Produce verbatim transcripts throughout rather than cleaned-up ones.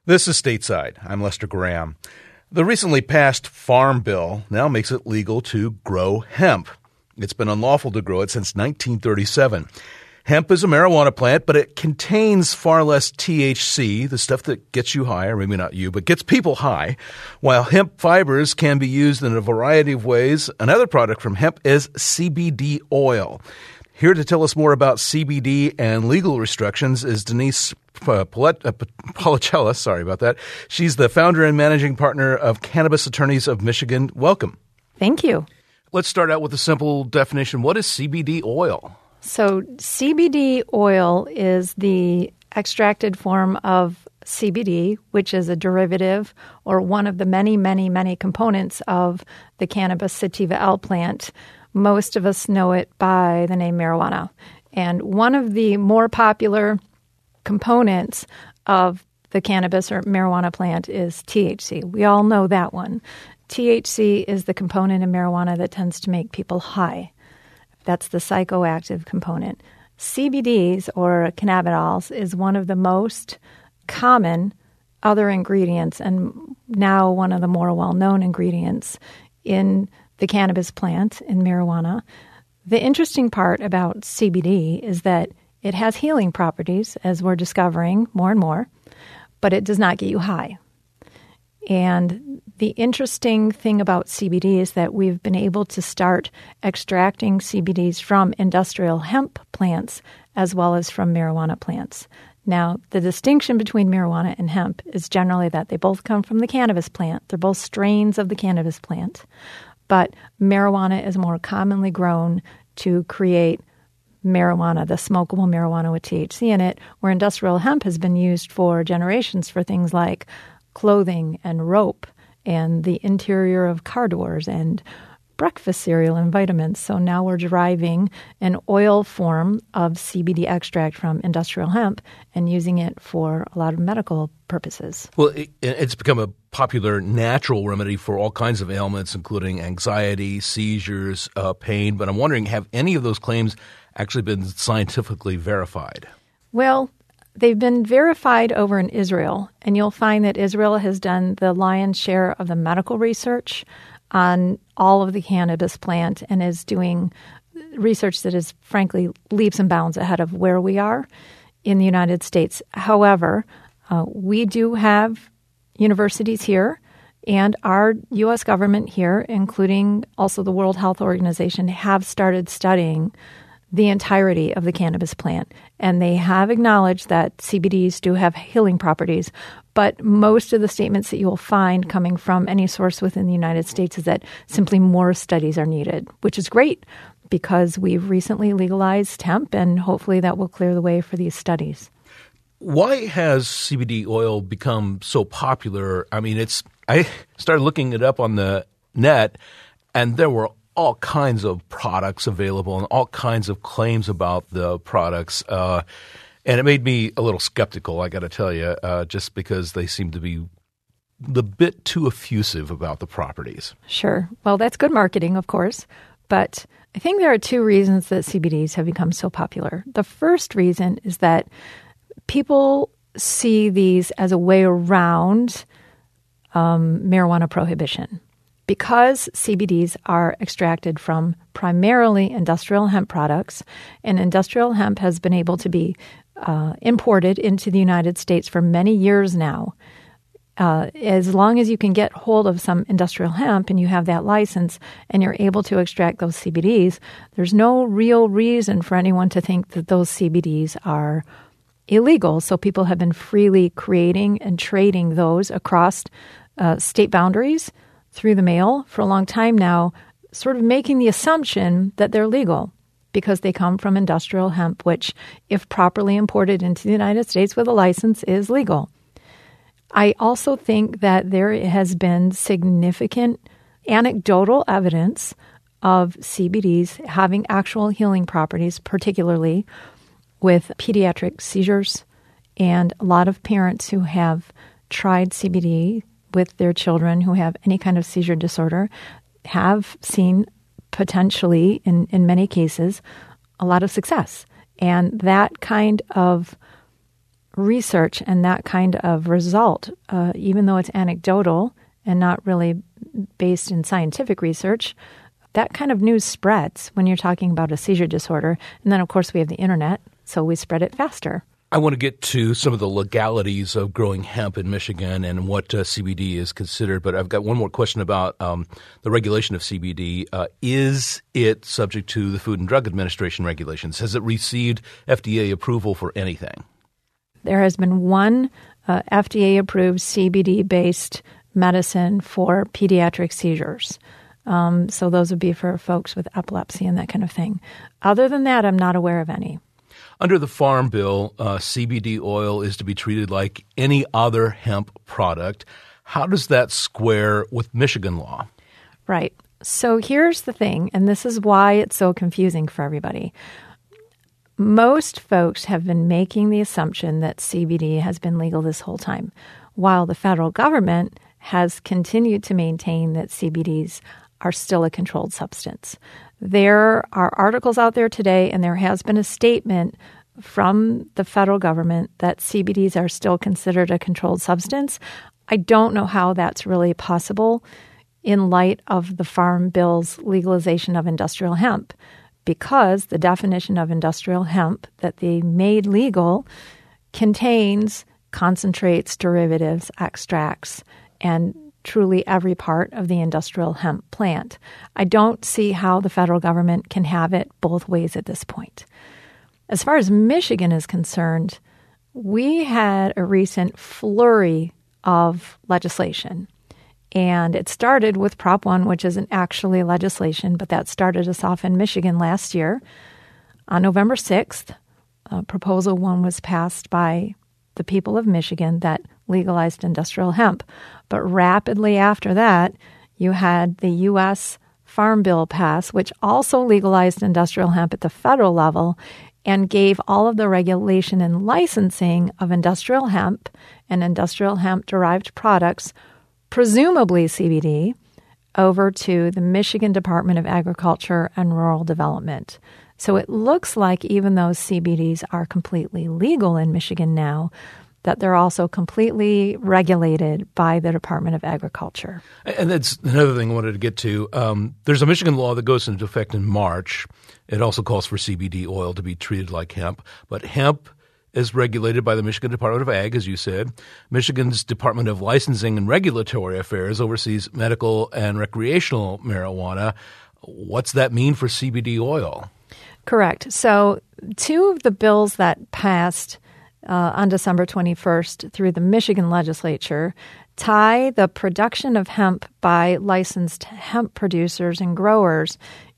This is Stateside. I'm Lester Graham. The recently passed Farm Bill now makes it legal to grow hemp. It's been unlawful to grow it since nineteen thirty-seven. Hemp is a marijuana plant, but it contains far less T H C, the stuff that gets you high, or maybe not you, but gets people high. While hemp fibers can be used in a variety of ways, another product from hemp is C B D oil. Here to tell us more about C B D and legal restrictions is Denise uh, Polet- uh, Policella. Sorry about that. She's the founder and managing partner of Cannabis Attorneys of Michigan. Welcome. Thank you. Let's start out with a simple definition. What is C B D oil? So C B D oil is the extracted form of C B D, which is a derivative or one of the many, many, many components of the cannabis sativa L plant. Most of us know it by the name marijuana. And one of the more popular components of the cannabis or marijuana plant is T H C. We all know that one. T H C is the component in marijuana that tends to make people high. That's the psychoactive component. C B Ds, or cannabinoids, is one of the most common other ingredients and now one of the more well-known ingredients in the cannabis plant, in marijuana. The interesting part about C B D is that it has healing properties, as we're discovering more and more, but it does not get you high. And the interesting thing about C B D is that we've been able to start extracting C B Ds from industrial hemp plants as well as from marijuana plants. Now, the distinction between marijuana and hemp is generally that they both come from the cannabis plant. They're both strains of the cannabis plant. But marijuana is more commonly grown to create marijuana, the smokable marijuana with T H C in it, where industrial hemp has been used for generations for things like clothing and rope and the interior of car doors and breakfast cereal and vitamins. So now we're deriving an oil form of C B D extract from industrial hemp and using it for a lot of medical purposes. Well, it, it's become a popular natural remedy for all kinds of ailments, including anxiety, seizures, uh, pain. But I'm wondering, have any of those claims actually been scientifically verified? Well, they've been verified over in Israel, and you'll find that Israel has done the lion's share of the medical research on all of the cannabis plant and is doing research that is, frankly, leaps and bounds ahead of where we are in the United States. However, uh, we do have universities here, and our U S government here, including also the World Health Organization, have started studying the entirety of the cannabis plant. And they have acknowledged that C B Ds do have healing properties, but most of the statements that you will find coming from any source within the United States is that simply more studies are needed, which is great because we've recently legalized hemp, and hopefully that will clear the way for these studies. Why has C B D oil become so popular? I mean, it's I started looking it up on the net, and there were all kinds of products available and all kinds of claims about the products. Uh, and it made me a little skeptical, I got to tell you, uh, just because they seem to be a bit too effusive about the properties. Sure. Well, that's good marketing, of course. But I think there are two reasons that C B Ds have become so popular. The first reason is that people see these as a way around um, marijuana prohibition. Because C B Ds are extracted from primarily industrial hemp products, and industrial hemp has been able to be uh, imported into the United States for many years now, uh, as long as you can get hold of some industrial hemp and you have that license and you're able to extract those C B Ds, there's no real reason for anyone to think that those C B Ds are illegal. So people have been freely creating and trading those across uh, state boundaries through the mail for a long time now, sort of making the assumption that they're legal because they come from industrial hemp, which, if properly imported into the United States with a license, is legal. I also think that there has been significant anecdotal evidence of C B Ds having actual healing properties, particularly with pediatric seizures, and a lot of parents who have tried C B D with their children who have any kind of seizure disorder have seen potentially, in, in many cases, a lot of success. And that kind of research and that kind of result, uh, even though it's anecdotal and not really based in scientific research, that kind of news spreads when you're talking about a seizure disorder. And then, of course, we have the internet, so we spread it faster. I want to get to some of the legalities of growing hemp in Michigan and what uh, C B D is considered, but I've got one more question about um, the regulation of C B D. Uh, is it subject to the Food and Drug Administration regulations? Has it received F D A approval for anything? There has been one uh, F D A-approved C B D-based medicine for pediatric seizures. Um, so those would be for folks with epilepsy and that kind of thing. Other than that, I'm not aware of any. Under the Farm Bill, uh, C B D oil is to be treated like any other hemp product. How does that square with Michigan law? Right. So here's the thing, and this is why it's so confusing for everybody. Most folks have been making the assumption that C B D has been legal this whole time, while the federal government has continued to maintain that C B Ds are still a controlled substance. There are articles out there today, and there has been a statement from the federal government that C B Ds are still considered a controlled substance. I don't know how that's really possible in light of the Farm Bill's legalization of industrial hemp, because the definition of industrial hemp that they made legal contains concentrates, derivatives, extracts, and truly every part of the industrial hemp plant. I don't see how the federal government can have it both ways at this point. As far as Michigan is concerned, we had a recent flurry of legislation. And it started with Prop one, which isn't actually legislation, but that started us off in Michigan last year. On November sixth, uh, Proposal one was passed by the people of Michigan that legalized industrial hemp. But rapidly after that, you had the U S Farm Bill pass, which also legalized industrial hemp at the federal level and gave all of the regulation and licensing of industrial hemp and industrial hemp-derived products, presumably C B D, over to the Michigan Department of Agriculture and Rural Development. So it looks like even though C B Ds are completely legal in Michigan now, that they're also completely regulated by the Department of Agriculture. And that's another thing I wanted to get to. Um, there's a Michigan law that goes into effect in March. It also calls for C B D oil to be treated like hemp. But hemp is regulated by the Michigan Department of Ag, as you said. Michigan's Department of Licensing and Regulatory Affairs oversees medical and recreational marijuana. What's that mean for C B D oil? Correct. So two of the bills that passed Uh, on December twenty-first through the Michigan legislature tie the production of hemp by licensed hemp producers and growers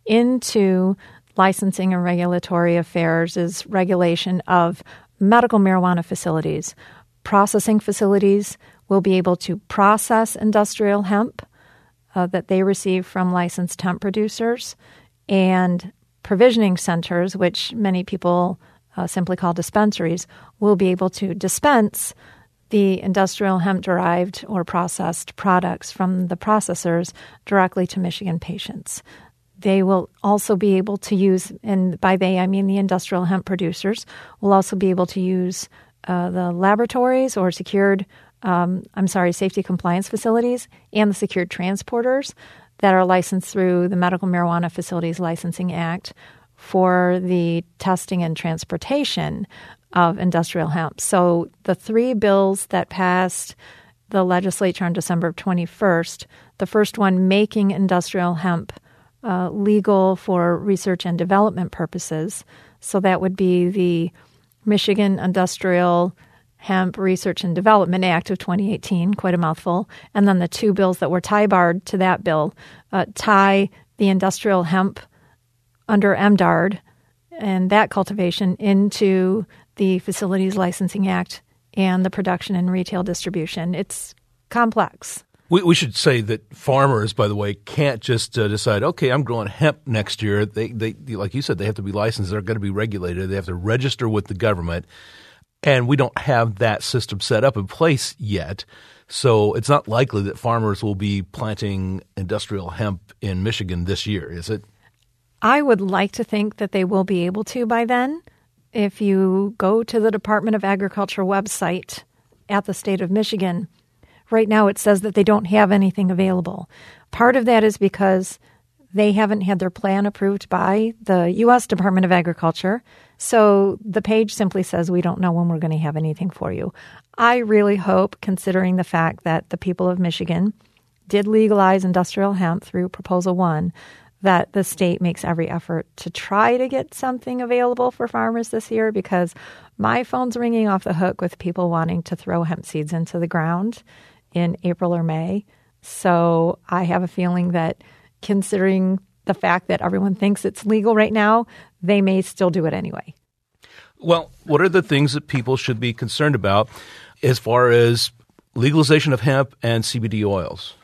into licensing and regulatory affairs is regulation of medical marijuana facilities. Processing facilities will be able to process industrial hemp uh, that they receive from licensed hemp producers, and provisioning centers, which many people Uh, simply called dispensaries, will be able to dispense the industrial hemp-derived or processed products from the processors directly to Michigan patients. They will also be able to use, and by they I mean the industrial hemp producers, will also be able to use uh, the laboratories or secured, um, I'm sorry, safety compliance facilities and the secured transporters that are licensed through the Medical Marijuana Facilities Licensing Act for the testing and transportation of industrial hemp. So the three bills that passed the legislature on December twenty-first, the first one making industrial hemp uh, legal for research and development purposes. So that would be the Michigan Industrial Hemp Research and Development Act of twenty eighteen, quite a mouthful. And then the two bills that were tie-barred to that bill uh, tie the industrial hemp under M D A R D and that cultivation into the Facilities Licensing Act and the production and retail distribution. It's complex. We, we should say that farmers, by the way, can't just uh, decide, okay, I'm growing hemp next year. They, they, like you said, they have to be licensed. They're going to be regulated. They have to register with the government. And we don't have that system set up in place yet. So it's not likely that farmers will be planting industrial hemp in Michigan this year, is it? I would like to think that they will be able to by then. if you go to the Department of Agriculture website at the state of Michigan, right now it says that they don't have anything available. Part of that is because they haven't had their plan approved by the U S Department of Agriculture. So the page simply says, we don't know when we're going to have anything for you. I really hope, considering the fact that the people of Michigan did legalize industrial hemp through Proposal One, that the state makes every effort to try to get something available for farmers this year, because my phone's ringing off the hook with people wanting to throw hemp seeds into the ground in April or May. So I have a feeling that, considering the fact that everyone thinks it's legal right now, they may still do it anyway. Well, what are the things that people should be concerned about as far as legalization of hemp and C B D oils?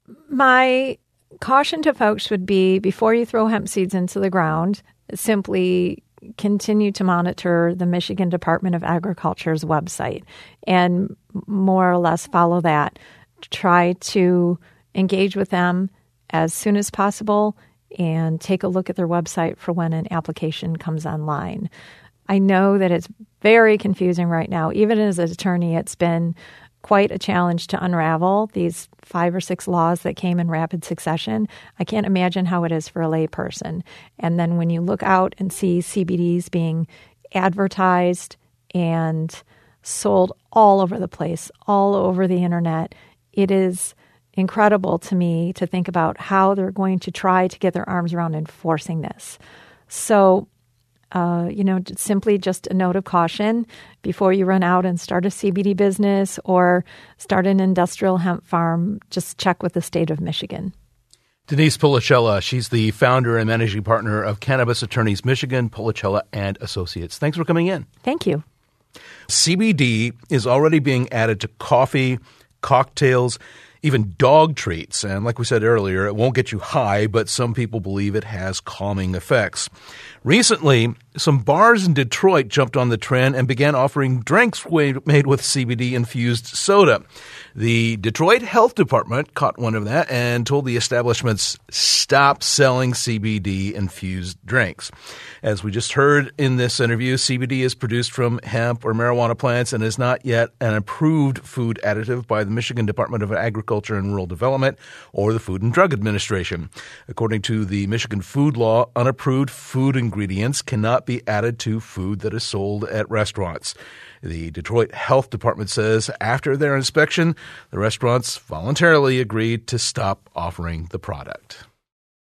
My caution to folks would be, before you throw hemp seeds into the ground, simply continue to monitor the Michigan Department of Agriculture's website and more or less follow that. Try to engage with them as soon as possible and take a look at their website for when an application comes online. I know that it's very confusing right now. Even as an attorney, it's been quite a challenge to unravel these five or six laws that came in rapid succession. I can't imagine how it is for a lay person. And then when you look out and see C B Ds being advertised and sold all over the place, all over the internet, it is incredible to me to think about how they're going to try to get their arms around enforcing this. So, uh, you know, simply just a note of caution before you run out and start a C B D business or start an industrial hemp farm. Just check with the state of Michigan. Denise Policella, she's the founder and managing partner of Cannabis Attorneys Michigan, Policella and Associates. Thanks for coming in. Thank you. C B D is already being added to coffee, cocktails, even dog treats. And like we said earlier, it won't get you high, but some people believe it has calming effects. Recently, some bars in Detroit jumped on the trend and began offering drinks made with C B D-infused soda. The Detroit Health Department caught one of that and told the establishments, stop selling C B D-infused drinks. As we just heard in this interview, C B D is produced from hemp or marijuana plants and is not yet an approved food additive by the Michigan Department of Agriculture and Rural Development or the Food and Drug Administration. According to the Michigan food law, unapproved food ingredients cannot be added to food that is sold at restaurants. The Detroit Health Department says after their inspection, the restaurants voluntarily agreed to stop offering the product.